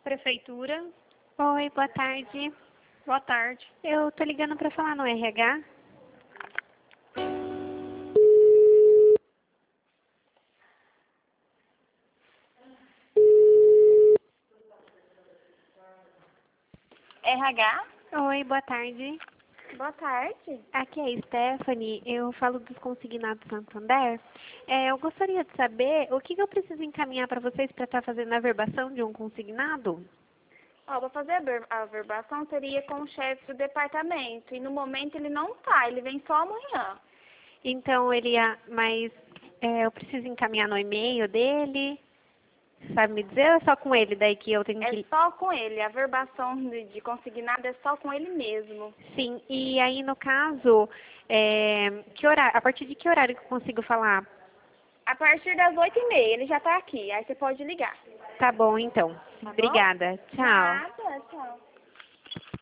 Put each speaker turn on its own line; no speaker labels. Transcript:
Prefeitura.
Oi, boa tarde.
Boa tarde.
Eu tô ligando para falar no RH.
RH?
Oi, boa tarde.
Boa tarde.
Aqui é a Stephanie, eu falo dos consignados Santander. Eu gostaria de saber o que eu preciso encaminhar para vocês para estar fazendo a verbação de um consignado?
Ó, vou fazer a verbação seria com o chefe do departamento. E no momento ele não tá, ele vem só amanhã.
Então, mas eu preciso encaminhar no e-mail dele? Sabe me dizer ou é só com ele daí que eu tenho
É
que...
só com ele, a verbação de consignado é só com ele mesmo.
Sim, e aí no caso, que horário, a partir de que horário que eu consigo falar?
A partir das 8h30, ele já tá aqui, aí você pode ligar.
Tá bom, então.
Tá bom?
Obrigada. Tchau.
Nada, tchau.